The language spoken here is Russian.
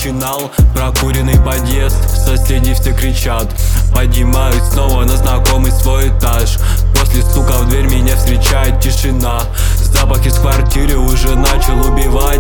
начинал. Прокуренный подъезд, соседи все кричат. Поднимаюсь снова на знакомый свой этаж. После стука в дверь меня встречает тишина. Запах из квартиры уже начал убивать.